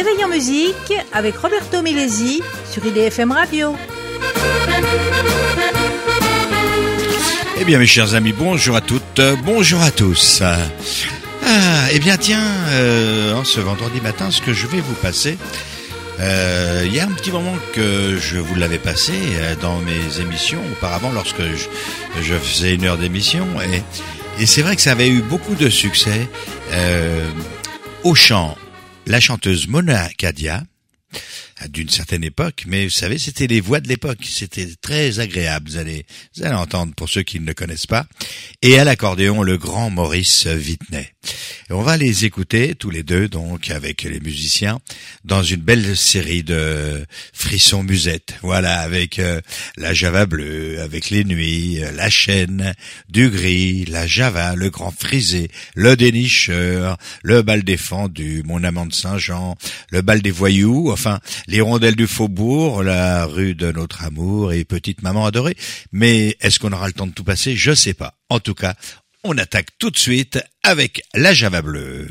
Réveil en musique avec Roberto Milesi sur IDFM Radio. Eh bien mes chers amis, bonjour à toutes, bonjour à tous. Eh bien tiens, ce vendredi matin, ce que je vais vous passer, il y a un petit moment que je vous l'avais passé dans mes émissions auparavant lorsque je faisais une heure d'émission et c'est vrai que ça avait eu beaucoup de succès. Au chant, la chanteuse Mona Kadia, d'une certaine époque, mais vous savez, c'était les voix de l'époque, c'était très agréable, vous allez entendre pour ceux qui ne le connaissent pas, et à l'accordéon, le grand Maurice Vitnet. Et on va les écouter tous les deux, donc, avec les musiciens, dans une belle série de frissons musettes, voilà, avec la Java bleue, avec les nuits, la chaîne, du gris, la Java, le grand frisé, le dénicheur, le bal défendu, mon amant de Saint-Jean, le bal des voyous, enfin, les rondelles du faubourg, la rue de notre amour et petite maman adorée. Mais est-ce qu'on aura le temps de tout passer? Je sais pas. En tout cas, on attaque tout de suite avec la Java bleue.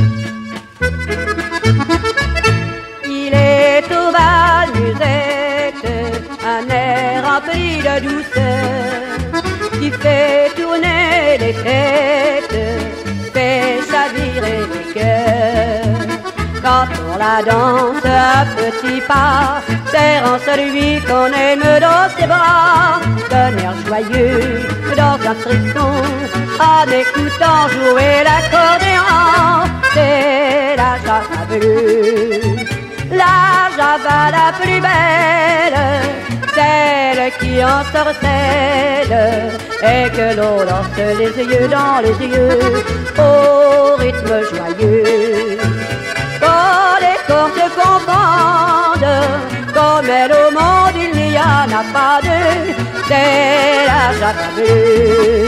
Il est au bal musette, un air rempli de douceur, qui fait tourner les têtes, fait chavirer les cœurs. Quand on la danse à petits pas, serrant celui qu'on aime dans ses bras, d'un air joyeux, dans un frisson, en écoutant jouer l'accordéon, c'est la Java bleue, la Java la plus belle, celle qui ensorcelle, et que l'on lance les yeux dans les yeux, au rythme joyeux. Quand les corps se confondent, comme elle au monde il n'y en a pas deux, c'est la Java bleue.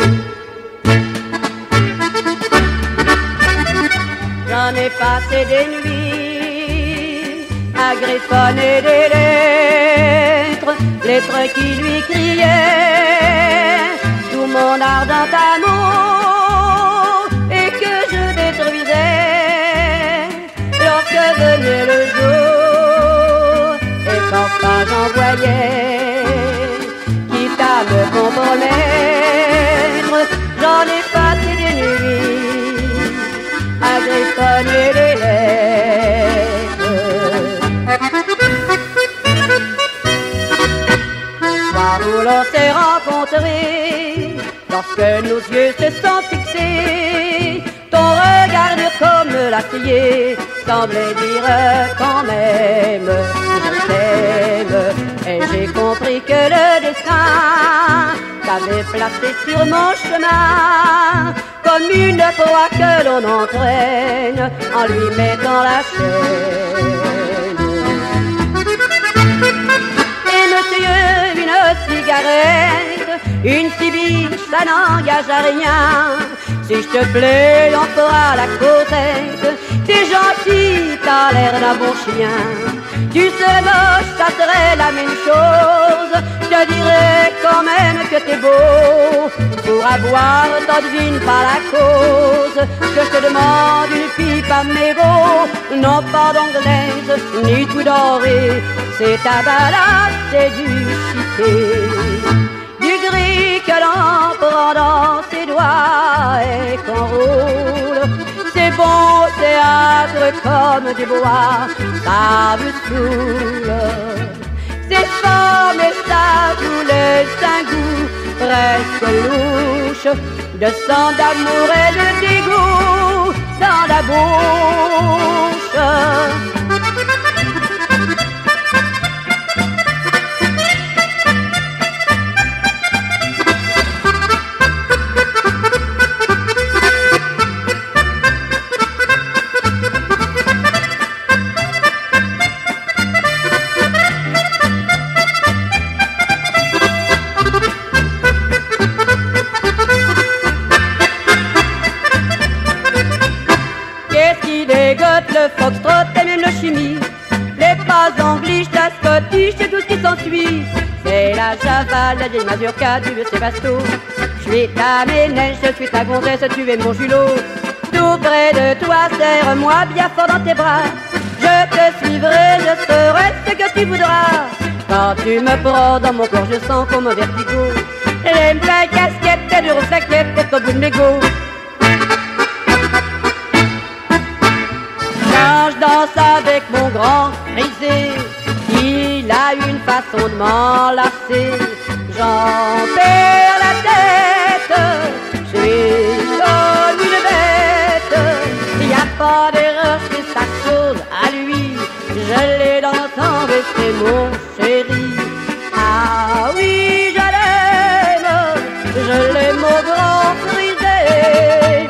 J'en ai passé des nuits à griffonner des lettres qui lui criaient tout mon ardent amour et que je détruisais. Lorsque venait le jour et qu'enfin j'envoyais, quitte à me compromettre, j'en ai passé des nuits à griffonner les lettres. Soir où l'on s'est rencontrés, lorsque nos yeux se sont fixés, ton regard dur comme l'acier semblait dire quand même je t'aime. Et j'ai compris que le destin t'avait placé sur mon chemin comme une proie que l'on entraîne en lui mettant la chaîne. Et monsieur, une cigarette, une cibiche, ça n'engage à rien. Si je te plais, on fera la causette. T'es gentil, t'as l'air d'un bon chien. Tu serais moche, ça serait la même chose. Je te dirais quand même que t'es beau. Pour avoir, t'en devines pas la cause. Que je te demande une pipe à mes veaux. Non pas d'anglaise, ni tout doré. C'est ta balade, c'est du chiquet. Du gris que l'on prend dans ses doigts et qu'on roule. C'est bon théâtre comme du bois, ça me saoule. C'est fort mais ça voulait un goût presque louche, de sang d'amour et de dégoût dans la bouche. Le foxtrot et même le chimie, les pas anglish, la scottish et tout ce qui s'ensuit. C'est la Java, la vieille mazurka du Sébasto. Je suis ta ménage, je suis ta gonzesse, tu es mon julot. Tout près de toi, serre-moi bien fort dans tes bras. Je je te suivrai, je serai ce que tu voudras. Quand tu me prends dans mon corps, je sens comme un vertigo. J'aime ta casquette, tes roues flaquettes, tes au bout de mégot. Quand je danse avec mon grand frisé, il a une façon de m'enlacer. J'en perds la tête, je suis comme une bête. Il n'y a pas d'erreur, c'est sa chose à lui. Je l'ai dans le sang et c'est mon chéri. Ah oui, je l'aime au grand frisé.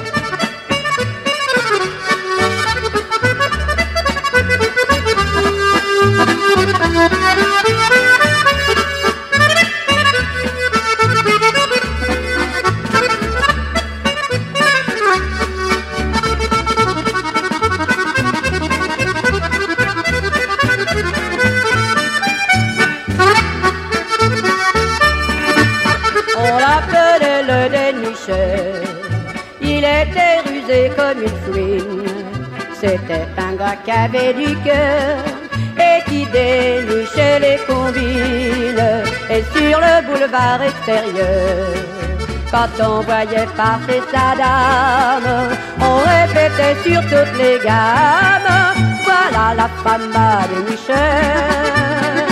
Il était rusé comme une fouine. C'était un gars qui avait du cœur et qui dénichait les combines. Et sur le boulevard extérieur, quand on voyait passer sa dame, on répétait sur toutes les gammes: voilà la femme à dénicheur.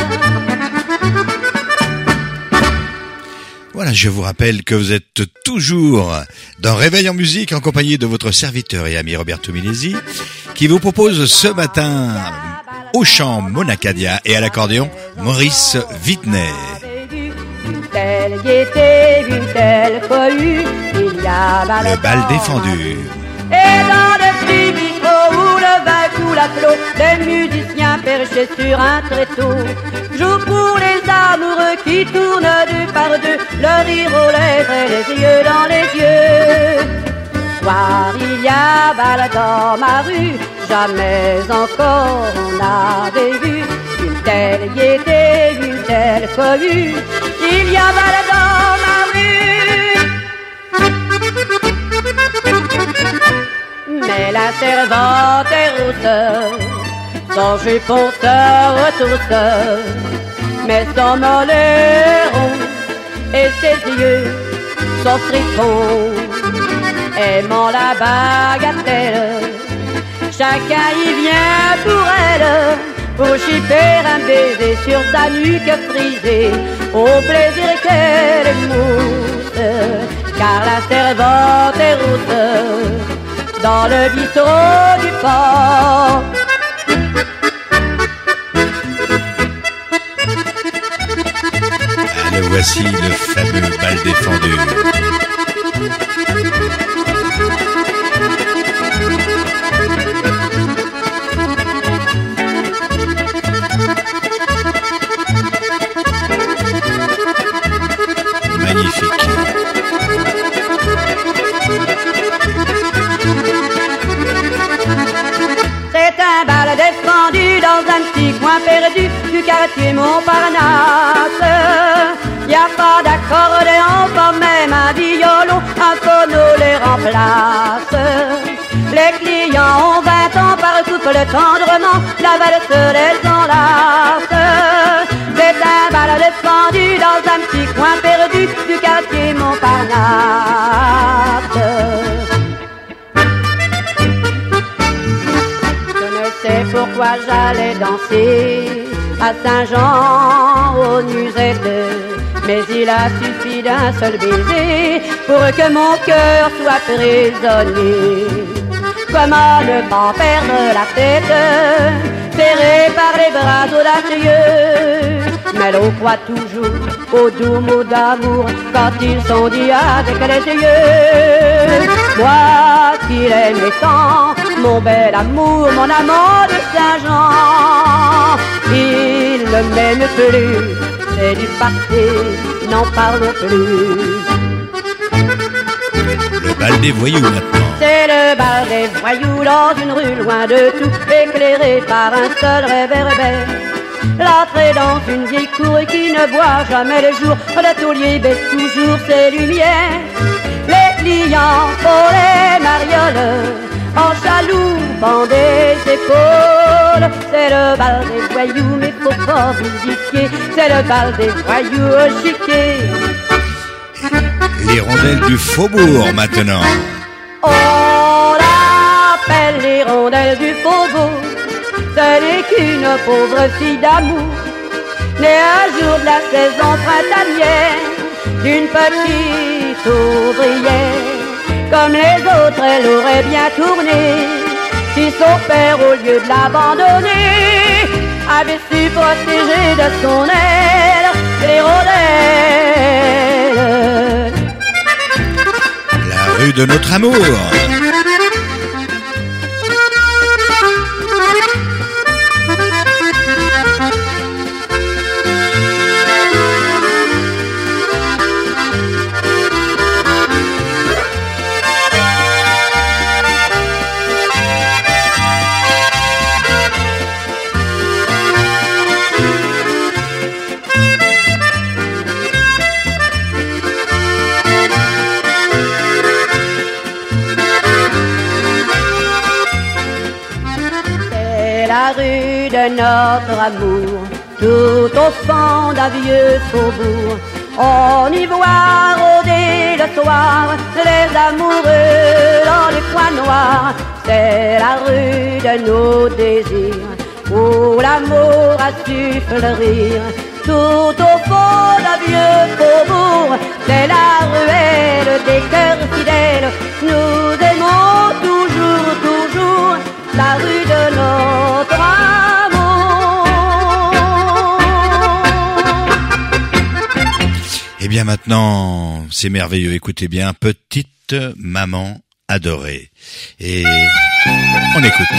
Voilà, je vous rappelle que vous êtes toujours dans Réveil en musique en compagnie de votre serviteur et ami Roberto Milesi, qui vous propose ce matin au chant Mona Cadia et à l'accordéon Maurice Vitnet. Une telle gaieté, une telle cohue, il y a le bal défendu. Et dans le petit bistrot où le vin coule à flot, les musiciens perchés sur un tréteau jouent pour les amoureux qui tournent deux par deux, le rire aux lèvres et les yeux dans les yeux. Soir, il y a bal dans ma rue, jamais encore on n'avait vu une telle gaieté, une telle cohue. Il y a bal dans ma rue. Mais la servante est rousse, son jupon se retrousse, mais son mollet rond et ses yeux sont fripons. Aimant la bagatelle, chacun y vient pour elle, pour chipper un baiser sur sa nuque frisée, au plaisir qu'elle émousse, car la servante est rousse dans le bistrot du port. Le voici, le fameux bal défendu. Magnifique. C'est un bal défendu dans un petit coin perdu du quartier Montparnasse. Y a pas d'accordéon, pas même un violon, un phono les remplace. Les clients ont 20 ans par couple tendrement, la valse les enlace. C'est un bal défendu dans un petit coin perdu du quartier Montparnasse. C'est pourquoi j'allais danser à Saint-Jean aux Musettes. Mais il a suffi d'un seul baiser pour que mon cœur soit prisonnier. Comment ne pas perdre la tête, serré par les bras audacieux? Mais l'on croit toujours aux doux mots d'amour quand ils sont dits avec les yeux. Moi qui l'aimais tant, mon bel amour, mon amant de Saint-Jean, il ne m'aime plus, c'est du passé, n'en parlons plus. Le bal des voyous maintenant. C'est le bal des voyous dans une rue loin de tout, éclairée par un seul réverbère. L'entrée dans une vieille cour qui ne voit jamais le jour, le taulier baisse toujours ses lumières. Les clients pour les marioles en chaloupant des épaules. c'est le bal des voyous, mais faut pas vous diquier, c'est le bal des voyous au chiquet. L'hirondelle du faubourg maintenant. On l'appelle l'hirondelle du faubourg, ce n'est qu'une pauvre fille d'amour, née un jour de la saison printanière, d'une petite ouvrière. Comme les autres, elle aurait bien tourné, si son père, au lieu de l'abandonner, avait su protéger de son aile l'hirondelle. La rue de notre amour. La rue de notre amour, tout au fond d'un vieux faubourg, on y voit rôder le soir les amoureux dans les coins noirs. C'est la rue de nos désirs, où l'amour a su fleurir. Tout au fond d'un vieux faubourg, c'est la ruelle des cœurs fidèles. Nous aimons toujours, toujours la rue de notre amour. Eh bien maintenant, c'est merveilleux, écoutez bien, Petite maman adorée. Et on écoute.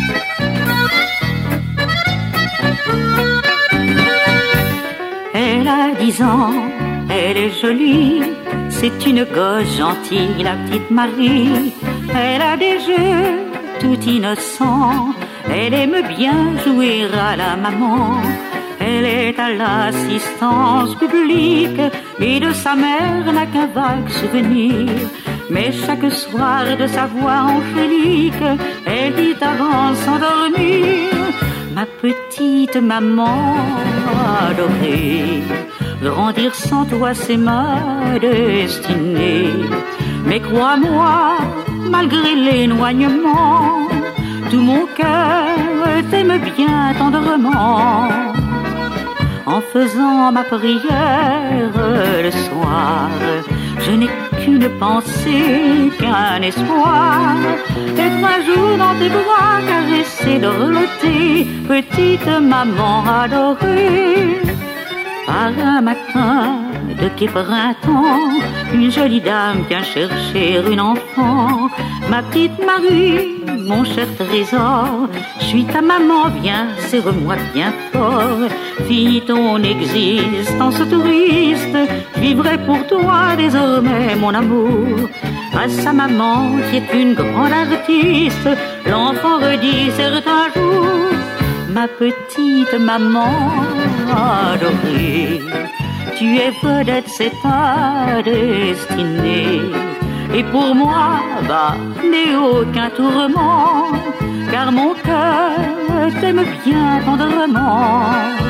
Elle a 10 ans, elle est jolie, c'est une gosse gentille, la petite Marie. Elle a des jeux tout innocents, elle aime bien jouer à la maman. Elle est à l'assistance publique et de sa mère n'a qu'un vague souvenir. Mais chaque soir de sa voix angélique, elle dit avant de s'endormir: ma petite maman adorée, grandir sans toi c'est ma destinée. Mais crois-moi, malgré l'éloignement, tout mon cœur t'aime bien tendrement. En faisant ma prière le soir, je n'ai qu'une pensée, qu'un espoir, être un jour dans tes bras, caresser, dorloter, petite maman adorée. Par un matin de gai printemps, une jolie dame vient chercher une enfant. Ma petite Marie, mon cher trésor, je suis ta maman, viens, serre-moi bien fort. Fille, ton existence touriste, je vivrai pour toi désormais mon amour. À sa maman qui est une grande artiste, l'enfant redit certains jours: ma petite maman adorée, tu es vedette, c'est ta destinée. Et pour moi, n'est aucun tourment, car mon cœur t'aime bien tendrement.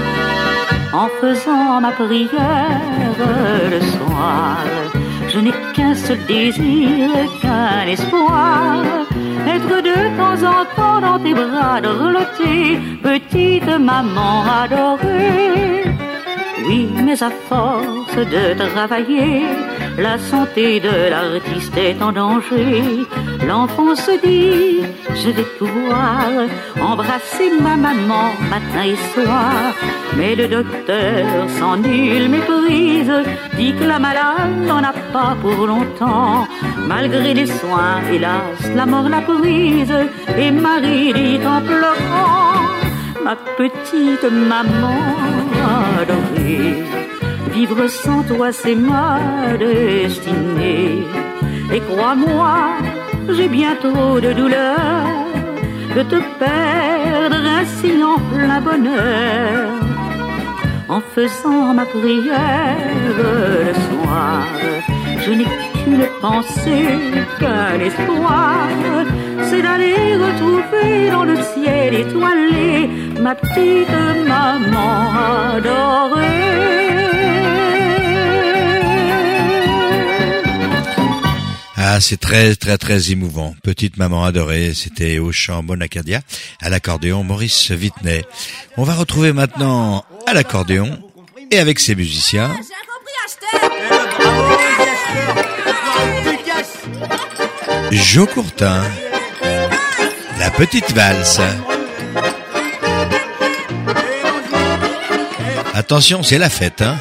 En faisant ma prière le soir, je n'ai qu'un seul désir, qu'un espoir, être de temps en temps dans tes bras, dorloter, petite maman adorée. Oui, mais à force de travailler, la santé de l'artiste est en danger. L'enfant se dit: je vais pouvoir embrasser ma maman matin et soir. Mais le docteur, sans nulle méprise, dit que la malade n'en a pas pour longtemps. Malgré les soins, hélas, la mort l'a prise. Et Marie dit en pleurant: ma petite maman adorée, vivre sans toi c'est ma destinée. Et crois-moi, j'ai bien trop de douleur de te perdre ainsi en plein bonheur. En faisant ma prière le soir, je n'ai une pensée, qu'un espoir, c'est d'aller retrouver dans le ciel étoilé ma petite maman adorée. Ah, c'est très, très, très émouvant. Petite maman adorée, c'était au chant Bon Acadia, à l'accordéon Maurice Vitnet. On va retrouver maintenant à l'accordéon et avec ses musiciens. Jo Courtin, la petite valse. Attention, c'est la fête, hein.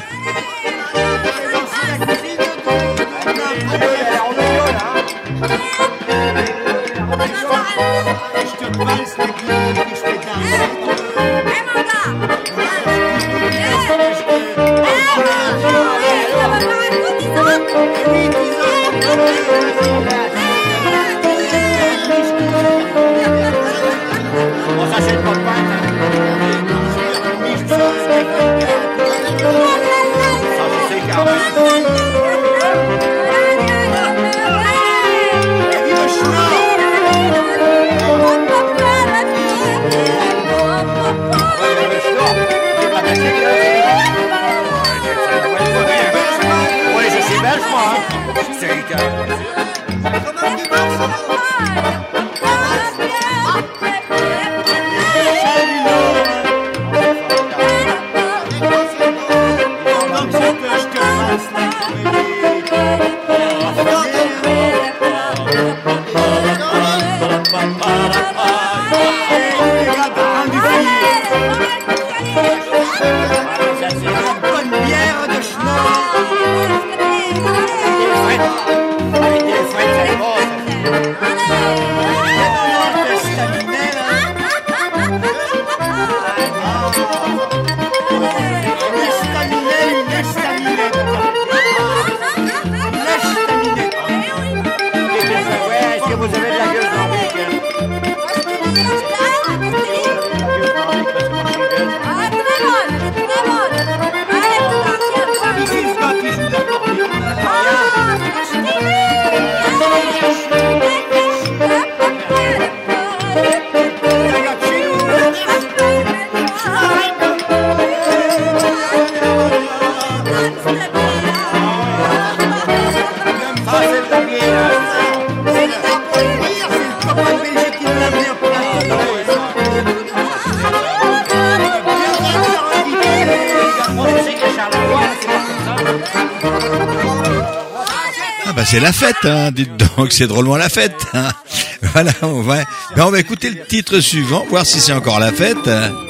C'est la fête, hein, dites donc, c'est drôlement la fête. Hein. Voilà, on va écouter le titre suivant, voir si c'est encore la fête.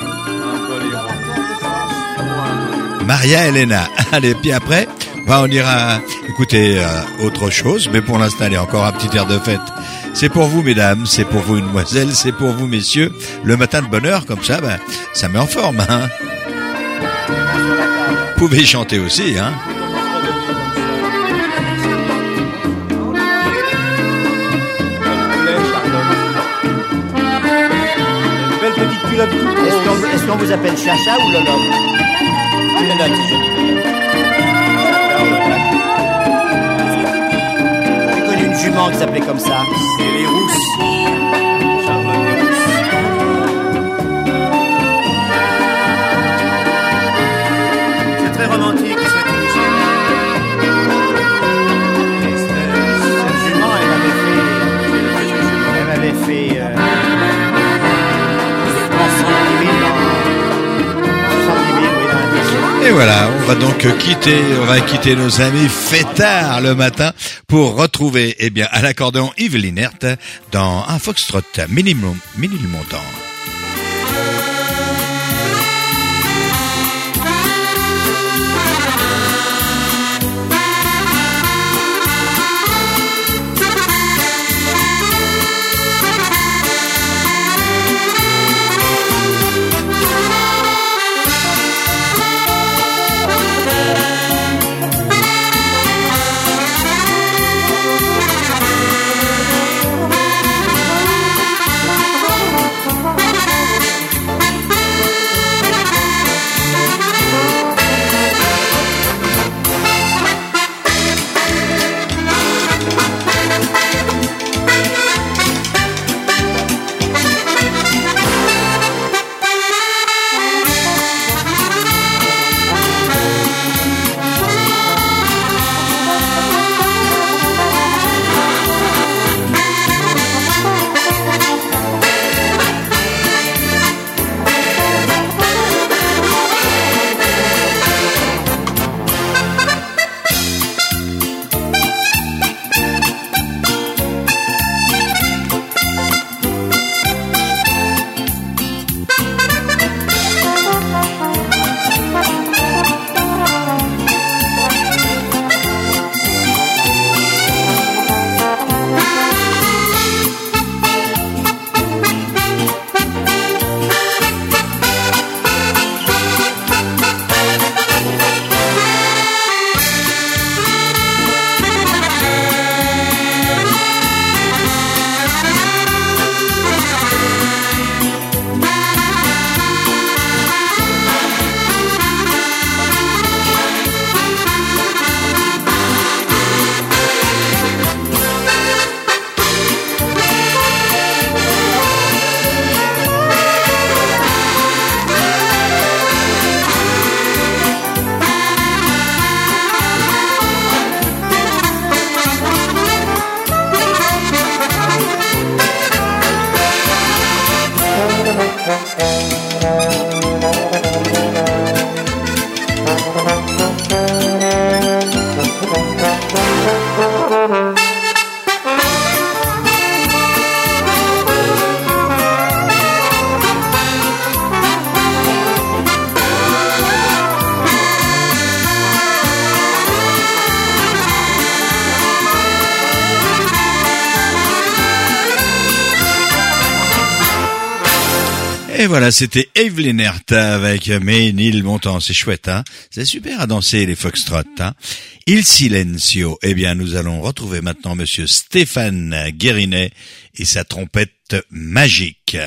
Maria Elena. Allez, puis après, on ira écouter autre chose, mais pour l'instant, il y a encore un petit air de fête. C'est pour vous, mesdames, c'est pour vous, mesdemoiselles, c'est pour vous, messieurs. Le matin de bonne heure, comme ça, ça met en forme. Hein. Vous pouvez chanter aussi, hein. Est-ce qu'on vous appelle Chacha ou Lolo? J'ai connu une jument qui s'appelait comme ça. C'est les Rousses. Charlotte des Rousses. C'est très romantique cette musique. Cette jument, elle m'avait fait 70 000, oui, dans la tête. Et voilà, on va donc quitter nos amis fêtards le matin pour retrouver, à l'accordéon Yves Linert dans un foxtrot minimum montant. Et voilà, c'était Evelyn Herta avec Ménil Montant. C'est chouette, hein? C'est super à danser, les foxtrots, hein? Il Silencio. Eh bien, nous allons retrouver maintenant monsieur Stéphane Guérinet et sa trompette magique.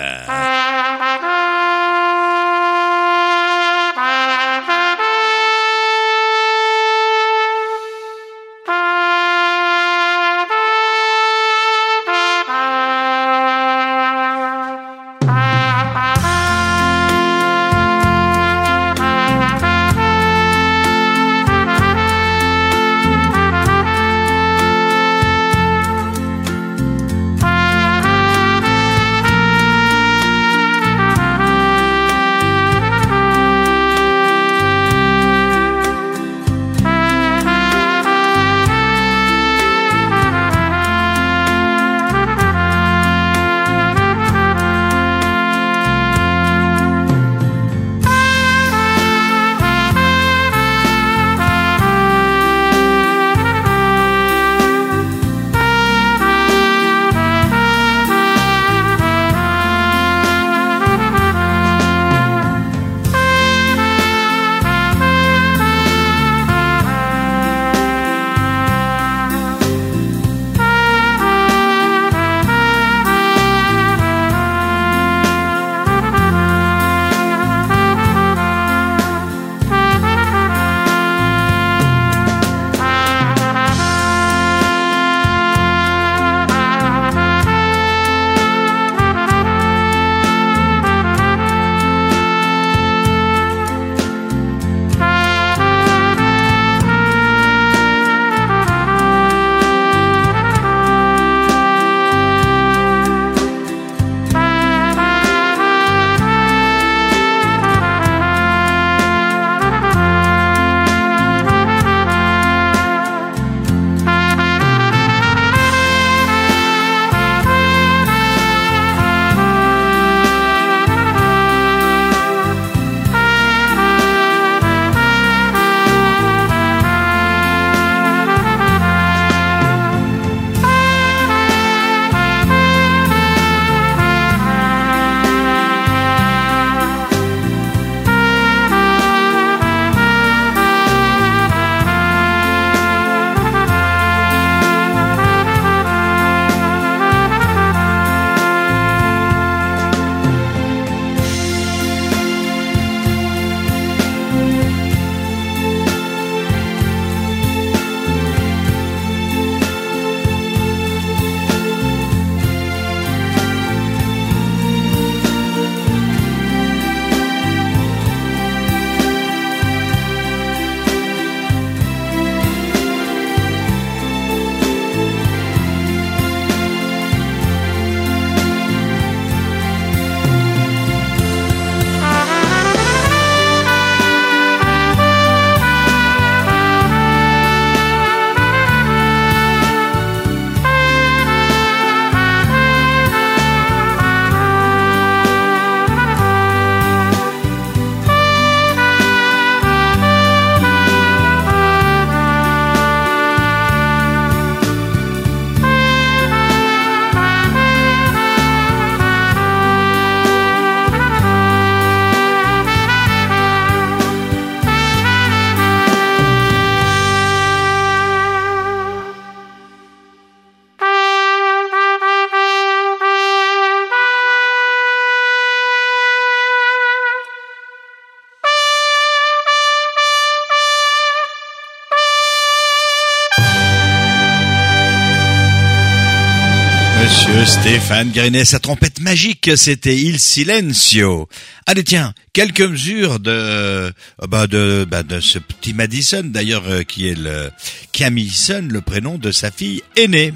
Monsieur Stéphane Guérinet, sa trompette magique, c'était Il Silencio. Allez tiens, quelques mesures de ce petit Madison, d'ailleurs qui est le Camison, le prénom de sa fille aînée.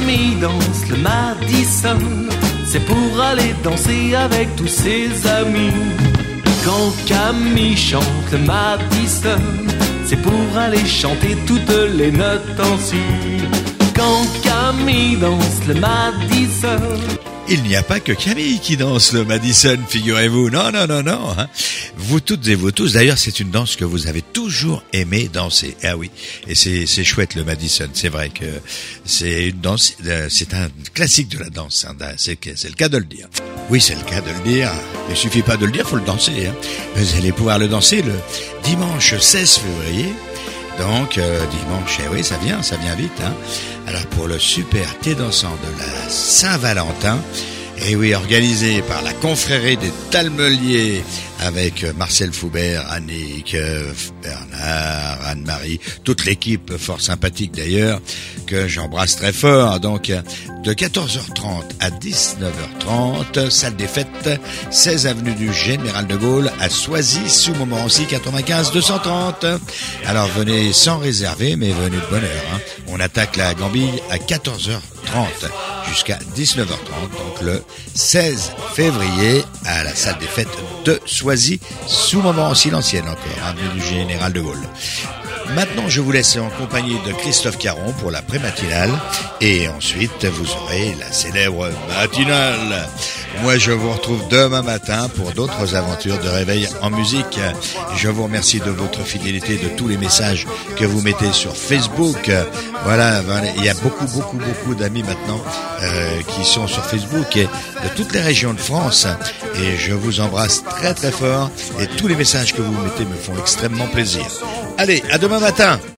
Camille danse le Madison, c'est pour aller danser avec tous ses amis. Quand Camille chante le Madison, c'est pour aller chanter toutes les notes en si. Quand Camille danse le Madison. Il n'y a pas que Camille qui danse le Madison, figurez-vous. Non, non, non, non. Hein. Vous toutes et vous tous. D'ailleurs, c'est une danse que vous avez toujours aimé danser. Ah oui. Et c'est chouette le Madison. C'est vrai que c'est une danse, c'est un classique de la danse. Hein. C'est le cas de le dire. Oui, c'est le cas de le dire. Il suffit pas de le dire, faut le danser. Hein. Vous allez pouvoir le danser le dimanche 16 février. Donc, dimanche, oui, ça vient vite, hein. Alors, pour le super thé dansant de la Saint-Valentin, et oui, organisé par la confrérie des Talmeliers avec Marcel Foubert, Annick, Bernard, Anne-Marie, toute l'équipe fort sympathique d'ailleurs, que j'embrasse très fort. Donc, de 14h30 à 19h30, salle des fêtes, 16 avenue du Général de Gaulle à Soisy, sous Montmorency, 95 230. Alors, venez sans réserver, mais venez de bonne heure, hein. On attaque la Gambille à 14h30 jusqu'à 19h30, donc le 16 février à la salle des fêtes de Soisy, sous Montmorency l'ancienne encore, avenue du Général de Gaulle. Maintenant, je vous laisse en compagnie de Christophe Caron pour la pré-matinale et ensuite vous aurez la célèbre matinale. Moi, je vous retrouve demain matin pour d'autres aventures de réveil en musique. Je vous remercie de votre fidélité, de tous les messages que vous mettez sur Facebook. Voilà, il y a beaucoup d'amis maintenant qui sont sur Facebook et de toutes les régions de France. Et je vous embrasse très très fort et tous les messages que vous mettez me font extrêmement plaisir. Allez, à demain matin.